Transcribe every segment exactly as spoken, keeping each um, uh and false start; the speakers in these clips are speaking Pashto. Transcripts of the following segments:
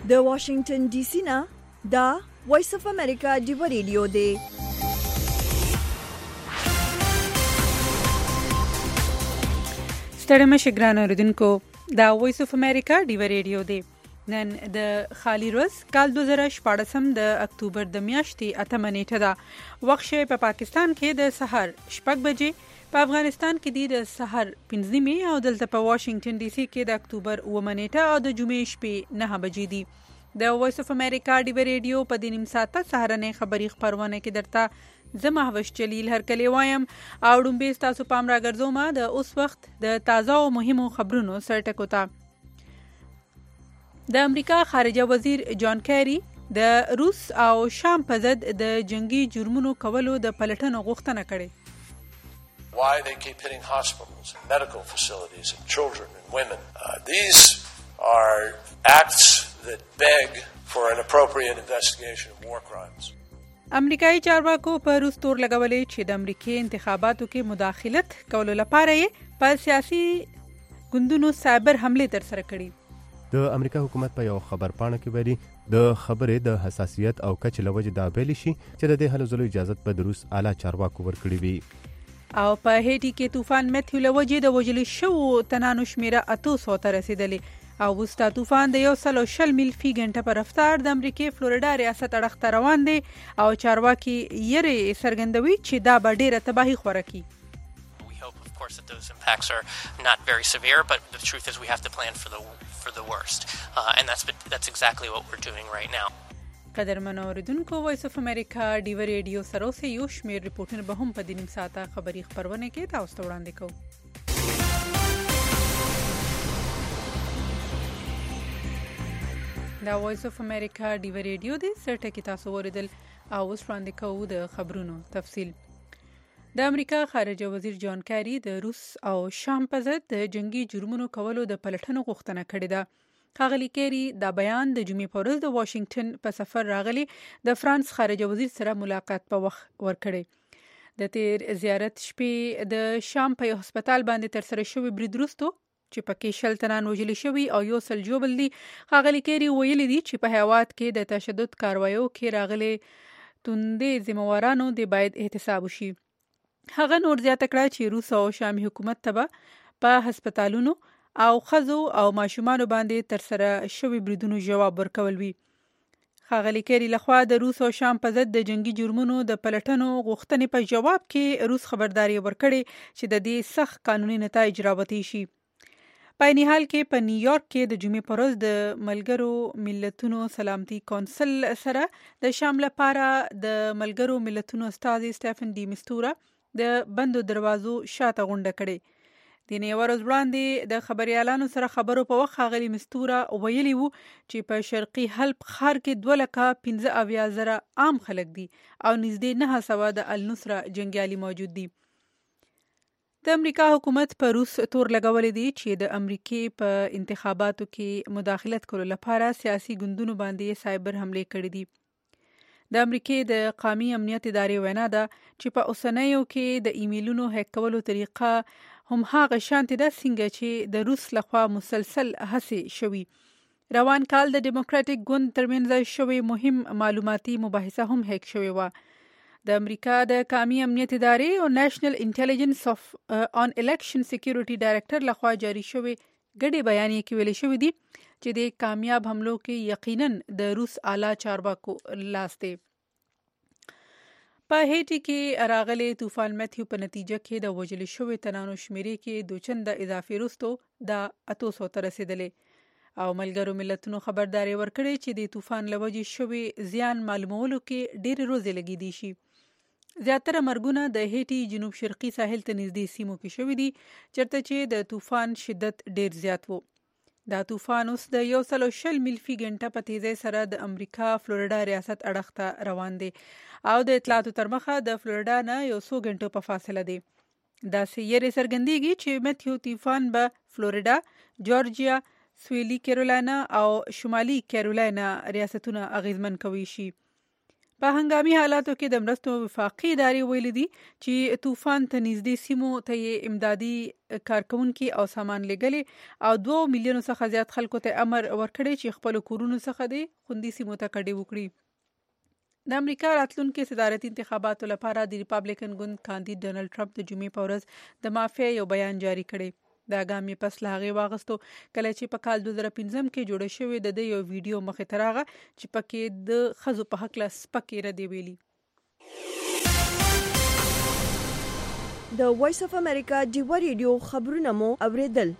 د واشنگټن ډي سي نه دا وایس اف امریکا دی ریډیو دی. ستړي مشه ګران اوریدونکو، دا وایس اف امریکا دی ریډیو دی. نن د خالی روز کال دوه زره شپږ د اکتوبر د میاشتې اتمه نیټه ده. وخت شی په پاکستان کې د سحر شپږ بجې، په افغانستان کې دی د سحر پنځه نیمې او دلته په واشنگټن ډي سي کې د اکتوبر اوومه نیټه او د جمعې شپې نهه بجې دي. د وایس اف امریکا دی ریډیو په دې نیم ساعته سهارنۍ خبری خبرونه کې درته زه مهوش جلیل هرکلی وایم او ډومبې ستاسو پام راګرځوم د اوس وخت د تازه او مهمو خبرونو سرټکو ته. د امریکا خارجه وزیر جان کیری د روس او شام په ضد د جنگي جرمونو کولو د پلټنو غوښتنه کړې. Why they keep hitting hospitals and medical facilities and children and women. Uh, these are acts that beg for an appropriate investigation of war crimes. امریکایي چارواکو په روس تور لګولې چې د امریکای انتخاباتو کې مداخلت کولو لپاره یې په سیاسي ګوندونو سایبر حمله تر سره کړې. د امریکا حکومت په یو خبر پاڼه کې ویلي د خبرې د حساسیت او کچې له وجې دا ویلي شي چې د دې هلو ځلو اجازت په د روس اعلی چارواکو ورکړي وي. او په هیټي کې طوفان میتیو له وجې د وژل شوو تنانو شمیره اتو سوو ته رسیدلې او وستا طوفان د یو سل او شل میل فی غنټه په رفتار د امریکای فلوریډا ریاست اړخ ته روان دی او چارواکي یې څرګندوي چې دا به ډیره تباهي خوره کړي. Of course that those impacts are not very severe, but the truth is we have to plan for the for the worst, uh, and that's that's exactly what we're doing right now. قدرمن اوریدونکو، وایس اف امریکا دی ریډیو سره اوسه یو شمیر ریپورټونه به هم په دې نیم ساعته خبری خبرونه کې تاسو ته وړاندې کوو. دا وایس اف امریکا دی ریډیو دی سرټه کې تاسو اوریدل او اوس وړاندې کوو د خبرونو تفصیل. د امریکا خارجه وزیر جان کیری د روس او شام په ضد د جنگي جرمونو کولو د پلټنو غوښتنه کړې ده. ښاغلي کیری دا بیان د جمعې په ورځ د واشنگټن په سفر راغلی د فرانس خارجه وزیر سره ملاقات په وخت ورکړی. د تیر زیارت شپې د شام په یو هسپتال باندې تر سره شوی برید وروسته چې پکې شل تنان وژل شوي او یو سل جوړ دي. ښاغلي کیری ویلي دي چې په هیواد کې د تشدد کاروایو کې راغلي توندې ذمہوارانو د باید احتساب وشي. هغه نور زیاته کړه چې روس او شامي حکومت ته په هسپتالونو او خزو او ماشومانو باندې تر سره شوی بریدونو جواب ورکول وی. ښاغلي کیری لخوا د روس او شام په ضد د جنگي جرمونو د پلټنو غوښتنې په جواب کې روس خبرداري ورکړي چې د دې سخت قانوني نتایج راوتی شي. په عین حال کې په نیویارک کې د جمعې په ورځ د ملګرو ملتونو سلامتي کونسل سره د شام لپاره د ملګرو ملتونو استازي سټیفن ډي مستورا د بندو دروازو شاته غونډه کړې. د نه ورځ وړاندې د خبريالانو سره خبرو په وخت ښاغلي مستورا ویلي وو چې په شرقي حلب ښار کې دوه لکه پنځه اویا زره عام خلک دي او نږدې نهه سوه د النصره جنګیالي موجود دي. د امریکا حکومت په روس تور لګولې دي چې د امریکای په انتخاباتو کې مداخلت کولو لپاره سیاسي ګوندونو باندې سایبر حمله کړې دي. د امریکای د قومي امنیت ادارې وینا ده چې په اوسنیو کې د ایمیلونو هیک کولو طریقه هم هغه شانتي ده څنګه چې د روس لخوا مسلسل هڅې شوي. روان کال د ډیموکراټیک ګوند ترمنځ شوی مهم معلوماتي مباحثه هم هیک شوی و. د امریکا د قومي امنیت ادارې او نېشنل انټيليجنس اف آن الیکشن سکیورټي ډایریکټر لخوا جاری شوی ګډي بیانیه کې ویل شوی دی چې د کامیاب حملو کې یقینا د روس اعلی چارواکو لاس دی. په هیټي کې راغلي طوفان میتیو په نتیجه کې د وژل شوي تنانو شمیرې کې دوچنده اضافي وروسته د اتو سوو ته رسیدلې او ملګرو ملتونو خبرداري ورکړې چې د طوفان له وجې شوي زیان معلومولو کې ډېرې ورځې لګېدې شي. زیاتره مرګونه د هیټي جنوب شرقي ساحل ته نږدې سیمو کې شوي دي چېرته چې د طوفان شدت ډېر زیات وو. دا طوفان اوس د یو سل او شل میل فی غنټه په تیزۍ سره د امریکا فلوریډا ریاست اړخ ته روان دی او د اطلاعاتو تر مخه د فلوریډا نه یو څو غنټو په فاصله دی. داسې یې څرګندېږي چې میتیو طوفان به فلوریډا، جورجیا، سویلي کیرولینا او شمالي کیرولینا ریاستونه اغیزمن کوي شي. په هنګامي حالاتو کې د مرستو وفاقي ادارې ویلي دي چې طوفان ته نږدې سیمو ته یې امدادي کارکونکي او سامان لېږلي او دوه میلیونو څخه زیات خلکو ته امر ورکړی چې خپل کورونو څخه د خوندي سیمو ته کډې وکړي. د امریکا راتلونکي صدارتي انتخاباتو لپاره د ریپابلیکن ګوند کاندید ډونالد ټرمپ د جمعې په ورځ د معافۍ یو بیان جاری کړی. دا ګام یې پس له هغې واغستو کله چې په کال دوه زره پنځم کې جوړه شوې د ده یو ویډیو مخې ته راغه چې پکې د ښځو په هکله سپکې ردې ویلي. د وایس اف امریکا ډیوه ریډیو خبرونه مو اوریدل.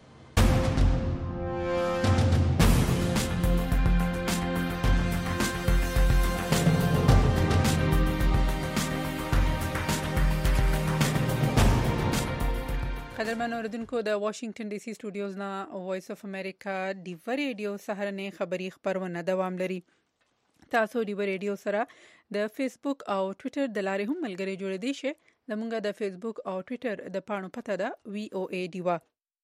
قدرمن اوریدونکو د واشنگټن ډي سي سټوډیوز نه وایس اف امریکا ډیوه ریډیو سهارنۍ خبری خبرونه دوام لري. تاسو ډیوه ریډیو سره د فیسبوک او ټوئیټر د لارې هم ملګری جوړ دي شئ. زموږ د فیسبوک او ټوئیټر د پاڼو پته ده وی او ای ډیوه.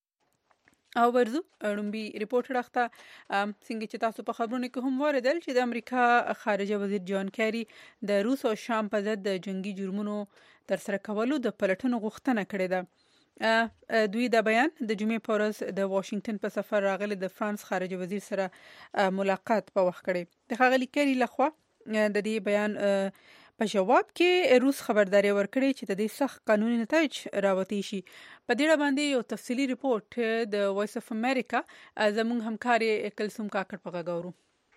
او ورزو اړومبي ریپورت راخته څنګه چې تاسو په خبرونو کې هم واردل چې د امریکا خارجه وزیر جان کیری د روس او شام په ضد د جنگي جرمونو تر سره کولو د پلټنو غوښتنه کړې ده. دوی دا بیان د جمعې په ورځ د واشنگټن په سفر راغلي د فرانس خارجه وزیر سره ملاقات په وخت کړی. د ښاغلي کیری لخوا د دې بیان په جواب کې روس خبرداري ورکړي چې د دې سخت قانوني نتایج راوتی شي. په دې اړه باندې یو تفصیلی ریپورت د وایس اف امریکا زموږ همکاري کلثوم کاکړ په غاورو.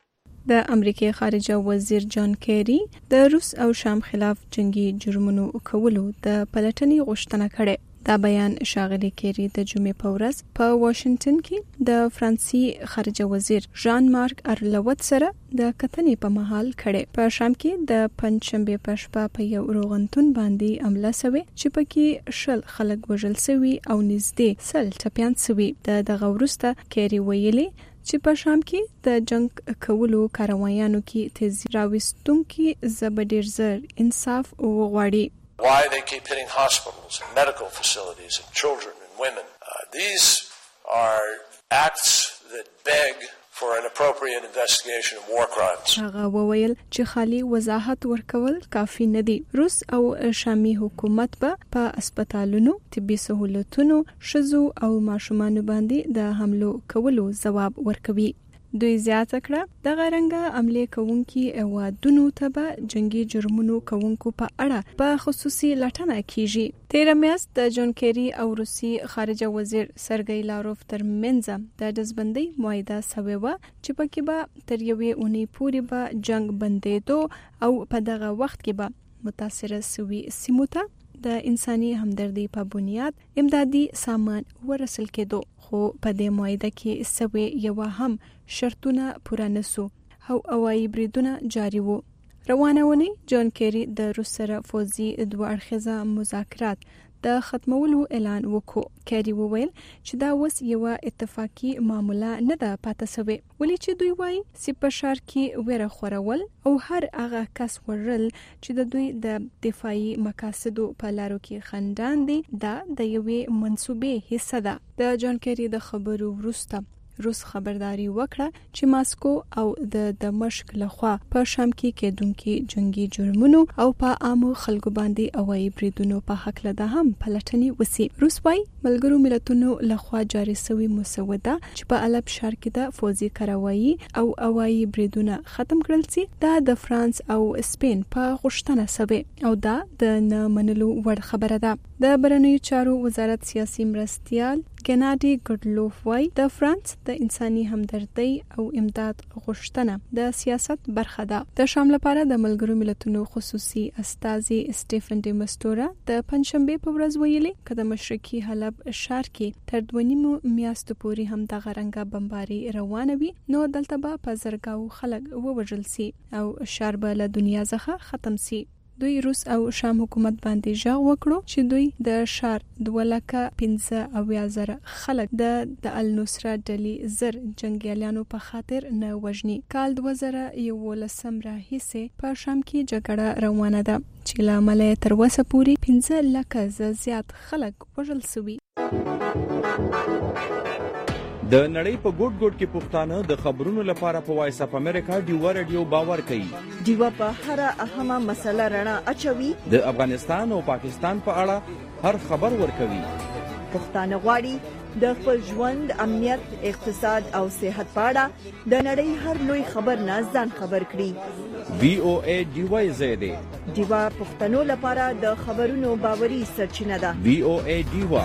د امریکای خارجه وزیر جان کیری د روس او شام خلاف جنگي جرمونو کولو د پلټنې غوښتنه کړې. دا بیان شاغلی کیری د جمعې په ورځ په واشنگټن کې د فرانسي خارجه وزیر ژان مارک ارلوت سره د کتنې په مهال کړي. په شام کې د پنځشنبه په شپه په یو روغتون باندې حمله شوه چې پکې شل خلک وژل شوي او نږدې سل ټپيان شوي. د دغه وروسته کیری ویلي چې په شام کې د جنگ کولو کاروایانو کې تیزی راوستونکي زبډیر زر انصاف وغواړي. Why they keep hitting hospitals and medical facilities and children and women. Uh, these are acts that beg for an appropriate investigation of war crimes. هغه وویل چې خالي وضاحت ورکول کافي نه دي. روس او شامي حکومت به په هسپتالونو، طبي سہولتونو، شذو او ماشومان باندې د حملو کولو ځواب ورکوي. دوی زیاته کړه د غرنګه عملي کوونکي اوادونو ته به جنگي جرمونو کوونکو په اړه په خصوصي لټنه کیږي. تیر میاشت د جون کیری او روسي خارجه وزیر سرګی لاروف ترمنځ د دزبندۍ معاهده شوې و چې پکې به تر یوې اونۍ پورې به جنگ بندېدو او په دغه وخت کې به متاثره شوي سیمو ته د انساني همدردي په بنیاد امدادي سامان ورسل کېدو. خو په دې معاهده کې سوي یو هم شرطونه پوره نسو او هوایي بریدونه جاری وو. روانه ونی جان کیری د روس سره فوزي دوه اړخیزه مذاکرات د ختمولو اعلان وکړ. کیری وویل چې دا اوس یو اتفاقی معامله نه ده پاتې شوی، ولې چې دوی وایي چې په ښار کې ویره خورول او هر هغه کس ورل چې د دوی د دفاعي مقاصدو په لارو کې خندان دي دا د یوې منسوبې حصہ ده. د جان کیری د خبرو وروسته روس خبرداري وکړه چې ماسکو او د دمشق لخوا په شام کې کېدونکي جنگي جرمونو او په عامو خلکو باندې هوایي بریدونو په حق له هم پلټنې وسی. روس وايي ملګرو ملتونو لخوا جاري شوی مسوده چې په الب ښار کې د فوزي کاروایی او هوایي بریدونه ختم کړل سي دا د فرانس او سپین په غوښتنه سوي او دا د نه منلو وړ خبره ده. د بهرنیو چارو وزارت سیاسي مرستيال ګنادي ګډلوف وايي د فرانس د انساني همدردۍ او امداد غوښتنه د سیاست برخه ده. د شام لپاره د ملګرو ملتونو خصوصي استازي سټيفن ډي مستورا د پنځشنبه په ورځ ویلي چې د مشرقي حلب ښار کې تر دوه نیمو میاشتو پورې هم د غرنګه بمباري روانه وي نو دلته به په زرګاو خلک ووژل سي او ښار به له دنیا څخه ختم سي. دوی روس او شام حکومت باندې ژغ وکړو چې دوی د ښار دوه لکه پنځه اویا زره خلک د د النصره ډلې زر جنگیالیانو په خاطر نه وژني. کال دوه زره یولسم راهیسې په شام کې جګړه روانه ده چې له امله تر اوسه پورې پنځه لکه زیات خلک وژل شوي. د نړۍ په ګوټ ګوټ کې پښتانه د خبرونو لپاره په وایس اف امریکا ډیوا رادیو باور کوي. ډیوا په هر اهمه مسله رڼا اچوي. د افغانستان او پاکستان په اړه هر خبر ورکوي. پښتانه غواړي د خپل ژوند، امنیت، اقتصاد او صحت په اړه د نړۍ هر لوی خبر نه ځان خبر کړي. وی او ای ډیوا زیاده ډیوا پښتنو لپاره د خبرونو باوري سرچینه ده. وی او ای ډیوا.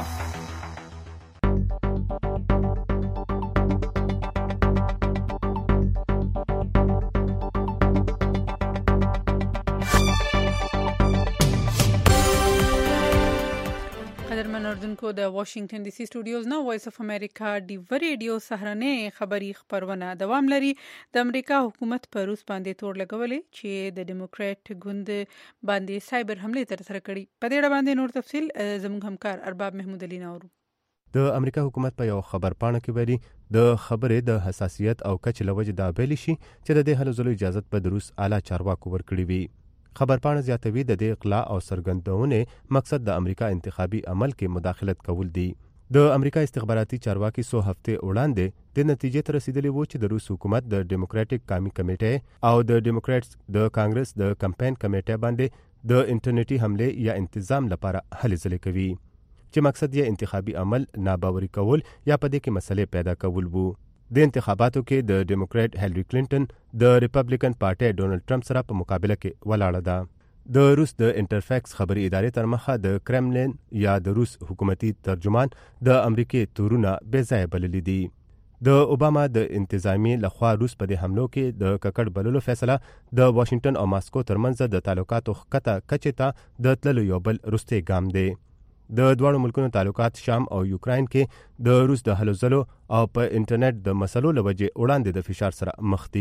کو د واشنگټن ډي سي سټوډیوز نو وایس اف امریکا ډیوا ریډیو سهرنه خبری خبرونه دوام لري. د امریکا حکومت په روس باندې تور لګولې چې د ډیموکرات ګوند باندې سایبر حمله تر سره کړي. په دې اړه باندې نور تفصيل زموږ همکار ارباب محمود علي نورو. د امریکا حکومت په یو خبر پاڼه کې ویلي د خبرې د حساسیت او کچ لوجه د بیل شي چې د دې هلو ځلو اجازه په روس اعلی چارواکو ورکړي وي. خبر پاڼه زیاتوي د دې اقلاع او سرګندونه مقصد د امریکا انتخابي عمل کې مداخلت کول دي. د امریکا استخباراتي چارواکي سو هفته وړاندې د نتیجې ته رسیدلی وو چې د روس حکومت د ډیموکراټک قومي کمیټې او د ډیموکراتس د کانګرس د کمپاین کمیټې باندې د انټرنیټي حمله یا انتظام لپاره هلې ځلې کوي چې مقصد یې انتخابي عمل ناباوري کول یا په دې کې مسلې پیدا کول وو. د انتخاباتو کې د ډیموکرات هیلری کلینټن د ریپبلیکن پارټي ډونالد ټرمپ سره په مقابله کې ولاړه ده. د روس د انټرفیکس خبري ادارې تر مخه د کرملین یا د روس حکومتي ترجمان د امریکای تورونه بې ځای بللي دي. د اوباما د انتظامی لخوا روس په دې حملو کې د ککړ بللو فیصله د واشنگټن او ماسکو ترمنځ د تعلقاتو خکته کچې ته د تللو یو بل وروستی ګام دی. د دواړو ملکونو تعلقات شام او یوکراین کې د روس د هلو ځلو او په انټرنیټ د مسلو لوجې وړاندې د فشار سره مخ دي.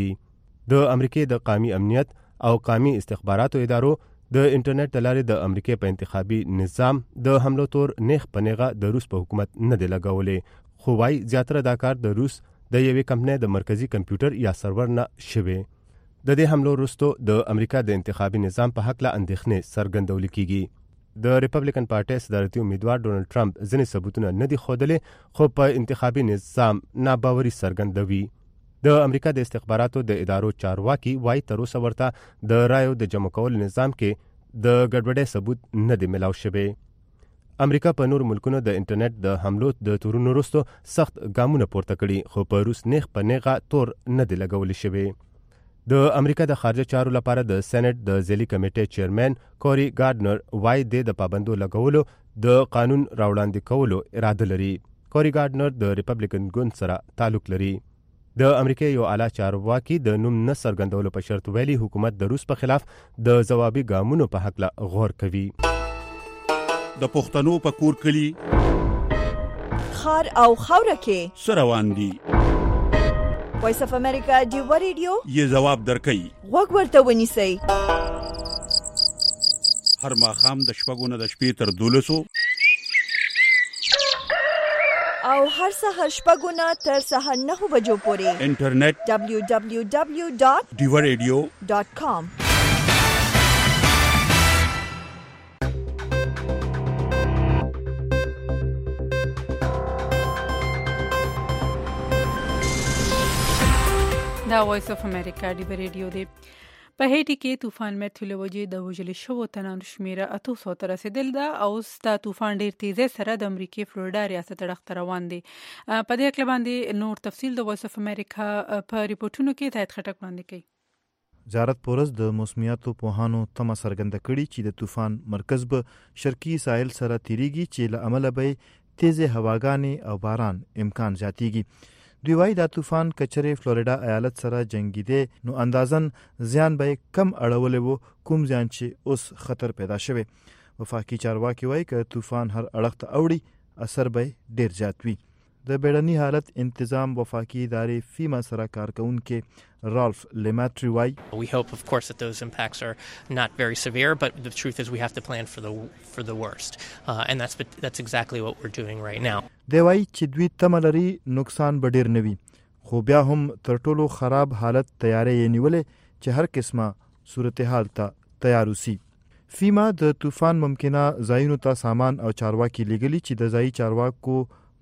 د امریکای د قومي امنیت او قومي استخباراتو ادارو د انټرنیټ د لارې د امریکای په انتخابي نظام د حملو تور نیغ په نیغه د روس په حکومت نه دی لګولې، خو وايي زیاتره دا کار د روس د یوې کمپنۍ د مرکزی کمپیوټر یا سرور نه شوی. د دې حملو وروسته د امریکا د انتخابي نظام په حق له اندېښنې څرګندول کیږي. د ریپبلیکن پارټي صدارتي امیدوار ډونالد ټرمپ ځینې ثبوتونه نه دي ښودلې، خو په انتخابي نظام ناباوري څرګندوي. د امریکا د استخباراتو د ادارو چارواکي وايي تر اوسه ورته د رایو د جمع کولو نظام کې د ګډوډۍ ثبوت نه دی ملاو شوی. امریکا په نور ملکونو د انټرنیټ د حملو د تورونو وروسته سخت ګامونه پورته کړي، خو په روس نیغ په نیغه تور نه دی لګولی شوی. د امریکا د خارجه چارو لپاره د سېنات د ځلې کمیټې چیرمن کوري ګارډنر وايي د پابندو لګولو د قانون راوړاندې کولو اراده لري. کوري ګارډنر د ریپبلیکن ګوند سره تعلق لري. د امریکا یو اعلی چارواکي د نوم نه څرګندولو په شرط ویلي حکومت د روس په خلاف د ځوابي ګامونو په حق له غور کوي. د پښتنو په کور کلی خار او خوره کې سروان دي. وایس اف امریکا ډیوا ریډیو یې جواب درکړي. وګ ورته ونیسئ. هر ماښام د شپږو نه د شپې تر دولسو او هر سهار شپږو نه تر سهار نهو بجو پورې انټرنیټ دبلیو دبلیو دبلیو ډاٹ ډیوا ریډیو ډاٹ کام. دا وایس اف امریکا ډیوا ریډیو دی. په هیټي کې طوفان میتھیو له وجې د وژل شوو تنانو شمیره اتو سو ته رسیدل ده او دا طوفان ډیر تیزه سره د امریکای فلوریدا ریاست اړخ روان دی. په دې اړه باندې نور تفصیل د وایس اف امریکا په ریپورتونو کې تایید خټک وړاندې کوي. وزارت پورس د موسمیاتو پوهانو تمه څرګنده کړي چې د طوفان مرکز به شرقي ساحل سره تیریږي چې له امله به تیزه هواګانې او باران امکان زیاتیږي. دوی وايي دا طوفان کچره فلوریدا ایالت سره جنگیده نو اندازن زیان به کم اړولې وو کوم زیان چې اوس خطر پیدا شوی. وفاقي چارواکي وايي که طوفان هر اړخ ته اوړي اثر به ډیر زیات وي. د بیړني حالت انتظام وفاقي ادارې فیما سره کارکونکي رالف لیماتری وايي We hope of course that those impacts are not very severe, but the truth is we have to plan for the for the worst. Uh, and that's that's exactly what we're doing right now. دی وايي چې دوی تمه لري نقصان به ډیر نه وي، خو بیا هم تر ټولو خراب حالت تیاری یې نیولې چې هر قسمه صورتحال ته تیار اوسي. فیما د طوفان ممکنه ځایونو ته سامان او چارواکي لګلي چې د ځایي چارواکو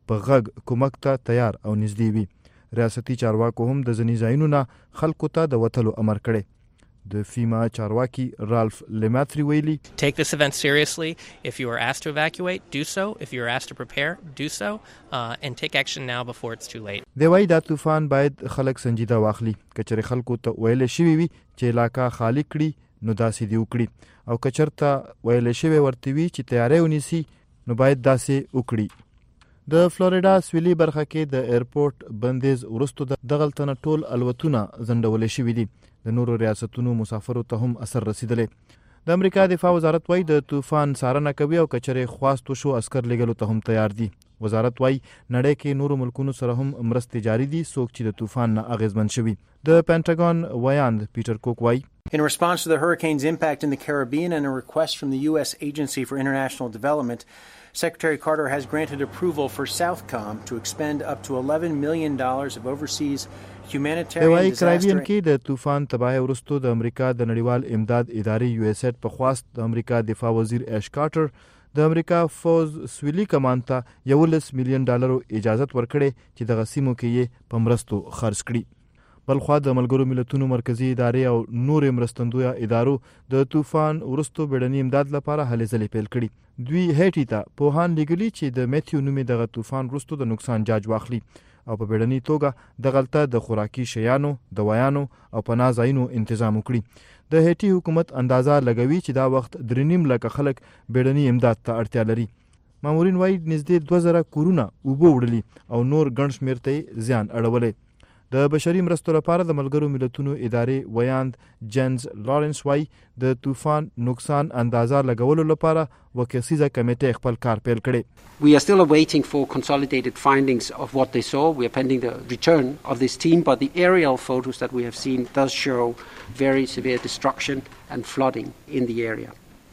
په غږ کومک ته تیار او نږدې وي. ریاستي چارواکو هم د ځینې ځایونو نه خلکو ته د وتلو امر کړی. د فیما چارواکي رالف لیماتری ویلي Take this event seriously. If you are asked to evacuate, do so. If you are asked to prepare, do so. Uh, and take action now before it's too late. دی وایي دا طوفان باید خلک سنجیده واخلي. کچره خلکو ته ویل شوی وي چې علاقه خالی کړي نو داسې دی وکړي او کچرته ویل شوی ورته وي چې تیاری ونیسي نو باید داسې وکړي. د فلوریډا سویلي برخه کې د ایرپورټ بندیز وروسته د دغلتنه ټول الوتونه ځنډول شوي دي. د نورو ریاستونو مسافرو ته هم اثر رسیدلې. د امریکا دفاع وزارت وایي د طوفان څارنه کوي او کچره خواست وشو عسكر لګلو ته هم تیار دي. وزارت وایي نړۍ کې نورو ملکونو سره هم مرستې جاري دي څوک چې د طوفان نه اغیزمن شوي. د پینټاګون وایاند پیټر کوک وایي In response to the hurricane's impact in the Caribbean and a request from the U S Agency for International Development, Secretary Carter has granted approval for Southcom to expend up to eleven million dollars of overseas humanitarian disaster. کریبین کې د طوفان تباہی وروسته د امریکا د نړیوال امداد ادارې یو اس ایډ په خواست د امریکا دفاع وزیر ایش کارټر د امریکا فوز سویلي کمان ته یولس میلیون ډالرو اجازه ورکړې چې د غسیمو کې یې په مرستو خرڅ کړي. بلخوا د ملګرو ملتونو مرکزی ادارې او نور مرستندوی ادارو د طوفان وروسته بیړني امداد لپاره هلې ځلې پیل کړي. دوی هیټي ته پوهان لګلي چې د میتیو نومې دغه طوفان وروسته د نقصان جاج واخلي او په بیړني توګه دغلته د خوراکي شیانو، دوايانو او پناه ځایونو تنظیم وکړي. د هیټي حکومت اندازه لګوي چې دا وخت درې نیم لکه خلک بیړني امداد ته اړتیا لري. مامورین وایي نږدې دوه زره کورونه اوبه وړلي او نور ګڼ شمېر ته زیان اړولی. د بشري مرستو لپاره د ملګرو ملتونو ادارې ویاند جنز لارنس وایي د طوفان نقصان اندازه لګولو لپاره وکسیزه کمیټه خپل کار پیل کړي. We are still awaiting for consolidated findings of what they saw. We are pending the return of this team, but the aerial photos that we have seen does show very severe destruction and flooding in the area.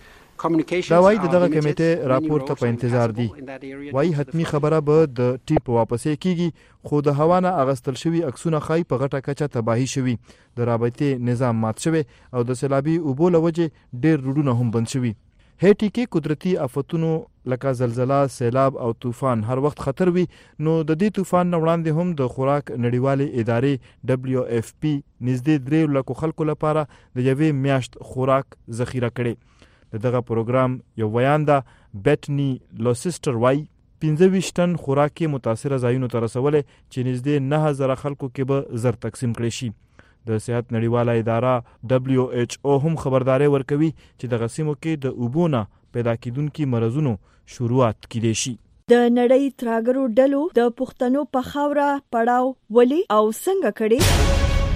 دا وایي د دغه کمیټې راپور ته په انتظار دي. وایي حتمی خبره به د ټیپ واپسې کیږي خو د هوا نه اغستل شوي عکسونه ښایي په غټه کچه تباهي شوي، د رابطې نظام مات شوی او د سیلابي اوبو له وجې ډېر روډونه هم بند شوي. هیټي کې قدرتي آفتونو لکه زلزله، سیلاب او طوفان هر وخت خطر وي نو د دې طوفان نه وړاندې هم د خوراک نړیوالې ادارې دبلیو ایف پی نږدې درې لکو خلکو لپاره د یوې میاشت خوراک ذخیره کړي. د دغه پروګرام یو ویانده بیټنی لوسیسټر وایي پنځه ویشت ټن خوراک یې متاثره ځایونو ته رسولی چې نږدې نه زره خلکو کې به زر تقسیم کړی شي. د صحت نړیواله اداره دبلیو ایچ او هم خبرداری ورکوي چې د غسیمو کې د اوبو نه پیدا کیدونکي مرضونو شروعات کیدای شي. د نړۍ تراګرو ډلو د پښتنو په خاوره پړاو ولي او څنګه کړي؟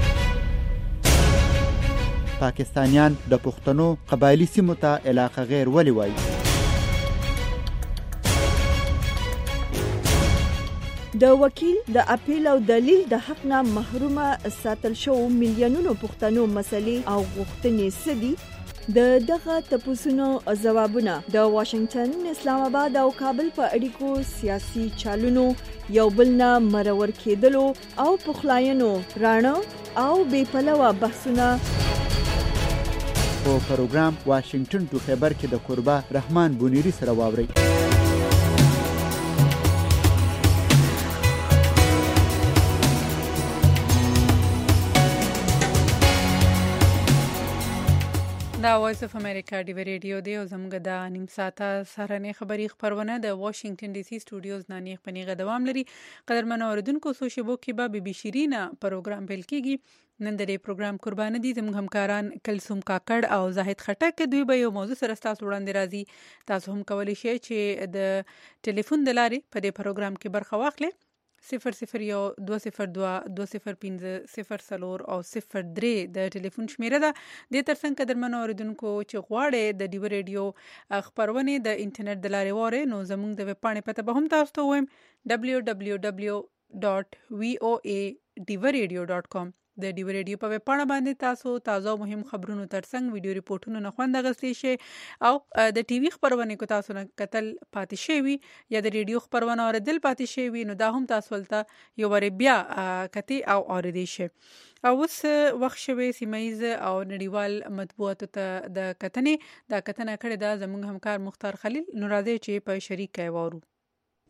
پاکستانیان د پښتنو قبایلی سیمو ته علاقه غیر ولي وایي؟ د وکیل د اپیل او دلیل د حق نه محرومه ساتل شو میلیونونو پښتنو مسلې او غوښتنې سدي. د دغه تپوسونو ځوابونه د واشنگټن، اسلام آباد او کابل په اړیکو سیاسي چالونو یو بل نه مرور کېدلو او پخلاینو رانه او بې پلوه بحثونه په پروګرام واشنگټن ټو خبر کې د قربا رحمان بونیری سره واوري. دا وایس اف امریکا ډیو ریډیو دی او زموږ د نیم ساعته سهارنۍ خبري خبرونه د واشنگټن ډي سي سټوډیوز نه نیغ پنیغه دوام لري. قدرمنو اوریدونکو سوشبو کې به بي بي شیرینه پروګرام پیل کیږي. نن د دې پروګرام قربانه دي زموږ همکاران کلثوم کاکړ او زاهد خټک. دوی به یو موضوع سره تاسو وړاندې راځي. تاسو هم کولی شئ چې د ټلیفون د لارې په دې پروګرام کې برخه واخلئ. صفر صفر یو دو صفر دو دو صفر پنځه صفر څلور او صفر درې د ټلیفون شمیره ده. د ترڅنګ قدرمنو اوریدونکو چې غواړي د ډیو ریډیو خبرونه د انټرنیټ د لارې وره نو زموږ د ویب پاڼې پته به هم تاسو ته وایم دبلیو دبلیو دبلیو ډاٹ وی او ای ډیو ریډیو ډاٹ کام. د ډیو ریډیو په ویب پاڼه باندې تاسو تازه او مهم خبرونو ترڅنګ ویډیو ریپورتونو نه خوند اخیستی شئ او د ټي وي خبرونه کو تاسو نه کتل پاتې شوی یا د ریډیو خبرونه اوریدل پاتې شوی نو دا هم تاسو ولته یو ور بیا کتی او اوریدي شئ. او اوس وخت شوی سیمایز او نړیوال مطبوعاتو ته د کتنې دا کتنه کړې ده زموږ همکار مختار خلیل. نو راځي چې په شریک کې وورو.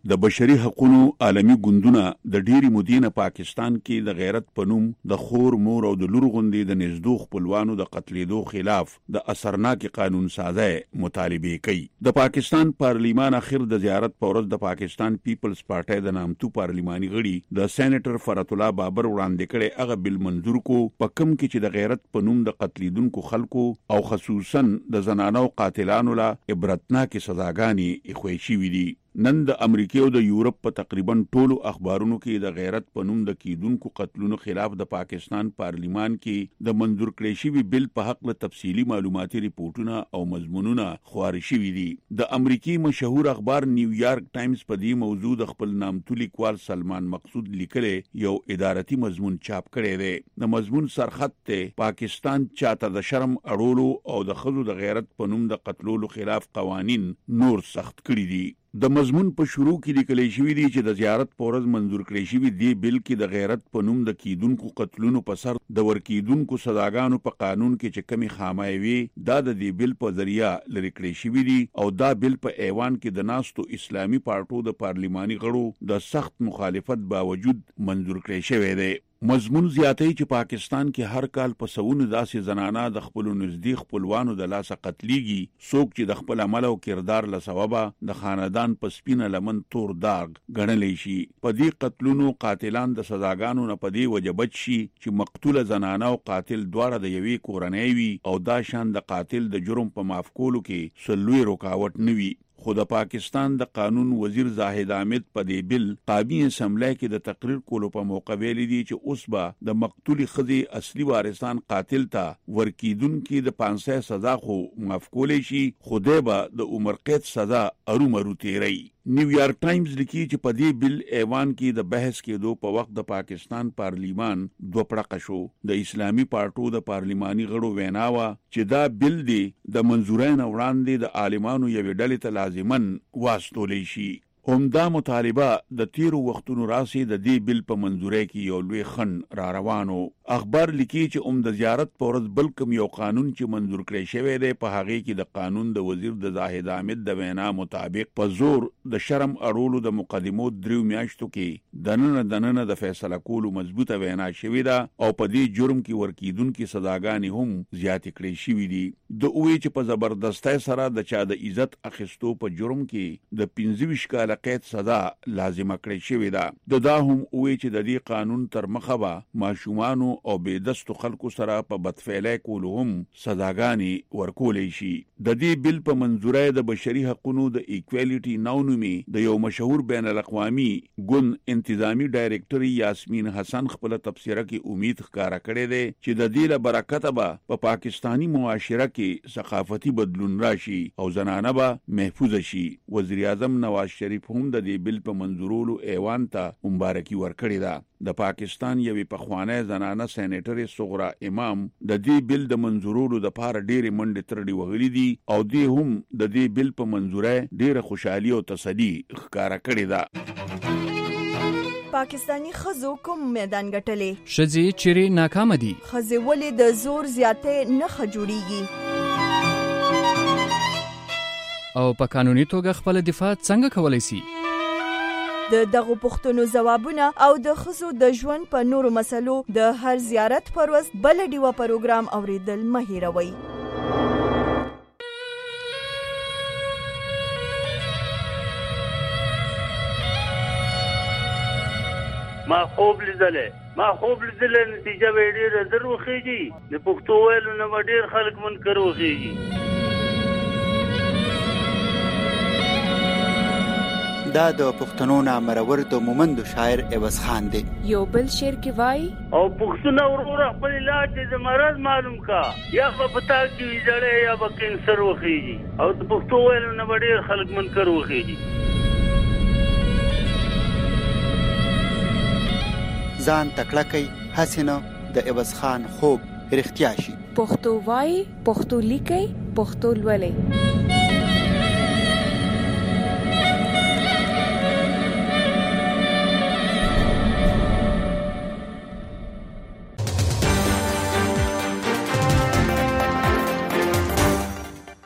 د بشري حقوقو عالمي ګوندونه د ډېری مودې نه پاکستان کې د غیرت په نوم د خور مور او د لور غوندې د نږدې خپلوانو د قتلېدو خلاف د اثرناک قانون سازي مطالبه کوي. د پاکستان پارلیمان اخر د زیارت په ورځ د پاکستان پیپلز پارټي د نامتو پارلیماني غړي د سېنیټر فرات الله بابر وړاندې کړي هغه بل منظور کو په کوم کې چې د غیرت په نوم د قتلېدونکو خلکو او خصوصا د زنانو قاتلانو لا عبرتناک سزاګانې اخوي شوې دي. نن د امریکا او د یورپ په تقریبا ټولو اخبارونو کې د غیرت په نوم د کیدونکو قتلونو خلاف د پاکستان پارلیمان کې د منظور کړی شوی بل په حق له تفصیلی معلوماتي ریپورتونه او مضمونونه خبري شوي دي. د امریکای مشهور اخبار نیویارک ټایمز په دې موضوع د خپل نامتو لیکوال سلمان مقصود لیکلې یو ادارتي مضمون چاپ کړی دی. د مضمون سرخط ته پاکستان چاته د شرم اړولو او د خزو د غیرت په نوم د قتلولو خلاف قوانین نور سخت کړی دي. د مضمون په شروع کې لیکل شوی دی چې د زیارت په ورځ منظور کړی شوی دی بل کې د غیرت په نوم د کیدونکو قتلونو په سر د ورکیدونکو سزاګانو په قانون کې چې کمی خامای وي دا د دې بل په ذریعہ لری کړی شوی دی او دا بل په ایوان کې د ناستو اسلامي پارټو د پارلیماني غړو د سخت مخالفت باوجود منظور کړی شوی دی. مضمون زیاتې چې پاکستان کې هر کال په سونو داسې زنانه د خپل نزدیک خپلوانو د لاسه قتلېږي څوک چې د خپل عمل او کردار له سببه د خاندان په سپینه لمن تور داغ ګڼلی شي. په دې قتلونو قاتلان د سزاګانو نه په دې وجه بچ شي چې مقتوله زنانه او قاتل دواړه د یوې کورنۍ وي او دا شان د قاتل د جرم په معاف کولو کې سلوي رکاوټ نه وي. خو د پاکستان د قانون وزیر زاهد حامد په دې بل قابی اسمبلی کې د تقریر کولو په موقع ویلي دي چې اوس به د مقتولي خځې اصلي وارثان قاتل ته ورکیدونکو د پانسه سزا خو معاف کولی شي خو دی به د عمر قید سزا ارومرو تیری. نیویارک ټایمز لیکي چې په دې بل ایوان کې د بحث کېدو په وخت د پاکستان پارلیمان دوه پړقه شو. د اسلامي پارټو د پارلیماني غړو ویناوه چې دا بل دی د منظورین وړاندې د عالمانو یوې ډلې ته لازمن واستولی شي. همدا مطالبه د تیرو وختونو راسي د دې بل په منظوري کې یو لوی خن را روانو. اخبار لیکي چې اوم د زیارت په ورځ بل کوم یو قانون چې منظور کړی شوی دی په هغه کې د قانون د وزیر د زاهد حامد د وینا مطابق په زور د شرم اړولو د مقدمو دریو میاشتو کې دننه دننه د فیصله کولو مضبوطه وینا شوی ده او په دې جرم کې ورکیدونکو سزاګانې هم زیات کړې شوې دي. د اوې چې په زبردستۍ سره د چا د عزت اخیستو په جرم کې د پنځه ویشت کال قید سزا لازمه کړې شوې ده. د دا هم اوې چې د دې قانون تر مخه به ماشومانو او بېدستو خلکو سره په بدفعلۍ کولو هم سزاګانې ورکولی شي. د دې بل په منظورۍ د بشري حقوقو د ایکوالټي ناونومي د یو مشهور بین الاقوامي ګوند انتظامی ډایریکټر یاسمین حسن خپل تبصره کې امید ښکارا کړې ده چې د دې له برکته به په پاکستانی معاشره کې ثقافتي بدلون راشي او زنانه به محفوظ شي. وزیر اعظم نواز شریف هم د دې بل په منظورولو ایوان ته مبارکي ورکړې ده. د پاکستان یوې پخوانی زنانه سېنیټر صغرا امام د دې بل د منظورولو د پاره ډېرې منډې ترړې وغلي دي او دې هم د دې بل په منظورۍ ډېره خوشحالي او تسلي ښکارا کړې ده. پاکستانی خزو کوم میدان ګټلې شذې چیرې ناکام دي خزې ولې د زور زیاتې نه خجوړيږي او په قانوني توګه خپل دفاع څنګه کولای شي. د دغه پوښتنو ځوابونه او د خزو د ژوند په نورو مسلو د هر زیارت پر ورځ بل ډیوه پروګرام اوریدل مه هیروئ. ما خوب لیدلې ما خوب لیدلې نتیجه به ډېره زر وخیږي د پښتو ویلو نه ډېر خلک منکر وخیږي. دا د پښتنو نامرور د مومند شاعر عوض خان دی. یو بل شعر کې وای او پښتنو ورور خپل علاج د مرض معلوم کا یا په پتا کې ویځړې یا په کینسر وخیږي او د پښتو ویلو نه ډېر خلک منکر وخیږي. ځان تکړه کوي حسینه د عوض خان خوب رښتیا شي. پښتو وای پښتو لیکي پښتو لولي.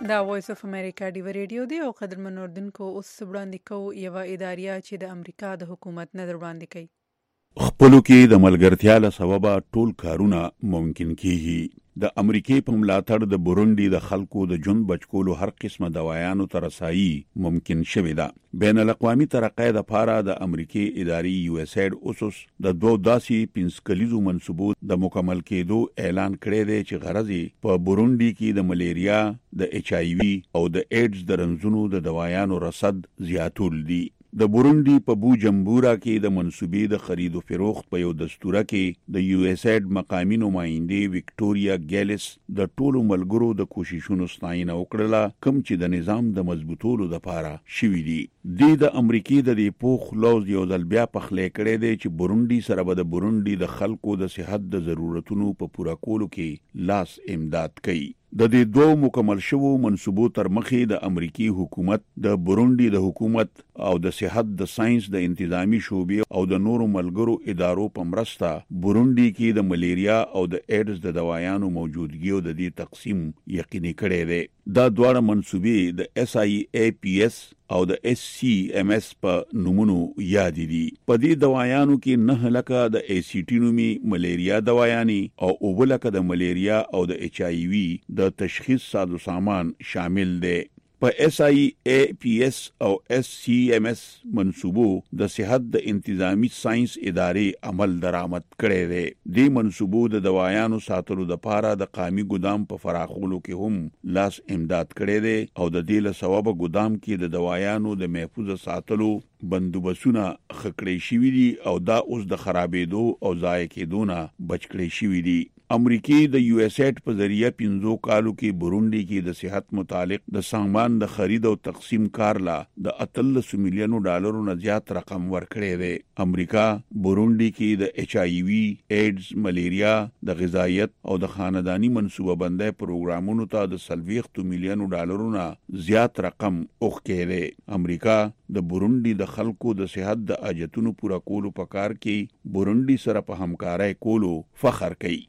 دا وایس اف امریکا ډیو ریډیو دی او قدرمن اردوونکو اوس وړاندې کوو یوه اداریه چې د امریکا د حکومت نظر وړاندې کوي. خپلو کې د ملګرتیا له سببه ټول کارونه ممکن کیږي. د امریکای په ملاتړ د بورونډي د خلکو د جون بچکولو هر قسمه دوايانو ته رسایي ممکن شوې ده. بین الاقوامي ترقۍ لپاره د امریکای اداري یو اس ایډ اوسوس د دوه داسې پنځکلیزو منصوبو د مکمل کېدو اعلان کړی دی چې غرض په بورونډي کې د ملیریا، د ایچ آی وی او د ایډز د رنځونو د دوايانو رصد زیاتول دي. د بورونډي په بو جمبورا کې د منصوبې د خرید او فروخت په یو دستوره کې د یو اس ایډ مقامی نماینده وکټوریا ګیلس د ټولو ملګرو د کوششونو ستاینه وکړه کوم چې د نظام د مضبوطولو لپاره شوي دي. د امریکای د دې پوخ لوز یو ځل بیا پخلی کړی دی چې بورونډي سره به د بورونډي د خلکو د صحت د ضرورتونو په پوره کولو کې لاس امداد کوي. د دې دوه مکمل شوو منصوبو تر مخې د امریکای حکومت د بورونډي د حکومت او د صحت د ساينس د انتظامی شوبې او د نورو ملګرو ادارو په مرسته بورونډي کې د ملیریا او د ایډز د دوايانو موجودګي او د دې تقسیم یقیني کړی دی. دا دواړه منصوبې د اس آی ای پی اس او د اس سی ام اس په نومونو یاد دي. په دې دوايانو کې نه لکه د ای سی ټي نومي ملیریا دواياني او او لکه د ملیریا او د ایچ آی وی د تشخیص سازو سامان شامل دي. په اس آی ای پی اس او اس سی ام اس منصوبو د صحت د انتظامی ساينس ادارې عمل درآمد کړي دي. د منصوبو د دوايانو ساتلو د پاره د قامي ګدام په فراخولو کې هم لاس امداد کړي دي او د دې له سبب ګدام کې د دوايانو د محفوظ ساتلو بندوبسونه خکړې شوې دي او دا اوس د خرابېدو او ضایع کېدو نه بچ کړې شوې دي. امریکای د یو اس ایډ په ذریعہ پنځو کالو کې بورونډي کې د صحت متعلق د سامان د خرید او تقسیم کار لا د اتلس میلیونو ډالرو نه زیات رقم ورکړی دی. امریکا بورونډي کې د ایچ آی وی، ایډز، ملیریا، د غذایت او د خاندانی منصوبه بندۍ پروګرامونو ته د سلويخت میلیونو ډالرو نه زیات رقم اوښکې دی. امریکا د بورونډي د خلکو د صحت د اجتونو پوره کولو په کار کې بورونډي سره په همکارۍ کولو فخر کوي.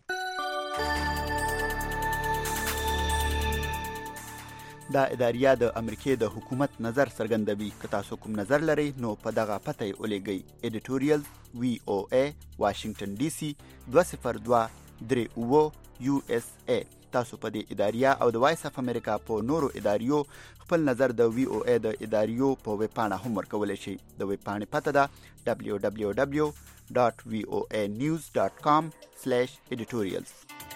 دا اداریه د امریکای د حکومت نظر څرګندوي. که تاسو کوم نظر لرئ نو په دغه پته یې ولېږئ. ایډیټوریال وی او ای واشنگټن ډي سي دوه صفر دوه درې اوه یو اس ای. تاسو په دې اداریه او د وایس اف امریکا په نورو اداریو خپل نظر د وی او ای د اداریو په ویب پاڼه هم ورکولی شئ. د ویب پاڼې پته ده دبلیو دبلیو دبلیو ډاټ وی او ای نیوز ډاټ کام سلیش ایډیټوریالز.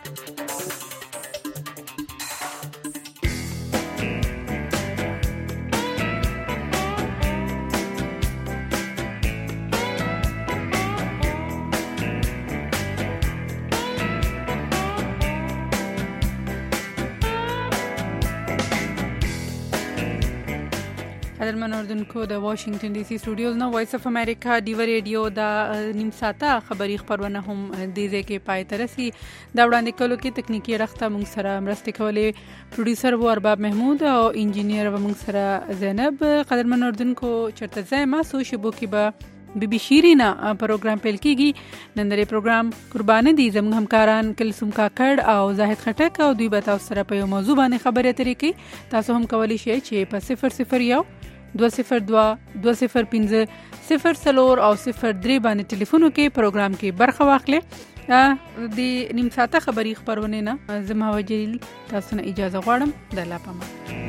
قدرمن اردوونکو د واشنگټن ډي سي سټوډیوز نه وایس اف امریکا ډیو ریډیو د نیم ساعته خبري خبرونه هم د دې کې پای ته رسي. دا وړاندې کولو کې تکنیکی رخته موږ سره مرسته کولې پروډوسر وو ارباب محمود او انجینیر و موږ سره زینب. قدرمن اردوونکو چرته ځای ما سو شبو کې به بی بی شیرینا پروګرام پیل کیږي. نن درې پروګرام قربانه دي زموږ همکاران کلثوم کاکړ او زاهد خټک او دوی به تاسو سره په یو موضوع باندې خبرې اترې کوي. تاسو هم کولی شئ چې په صفر صفر یو دوه صفر دوه دوه صفر پنځه صفر څلور او صفر درې باندې ټلیفون کې پروګرام کې برخه واخلئ. د نیم ساعته خبري خبرونه نه زما وجیل تاسو نه اجازه غواړم. د الله پامان.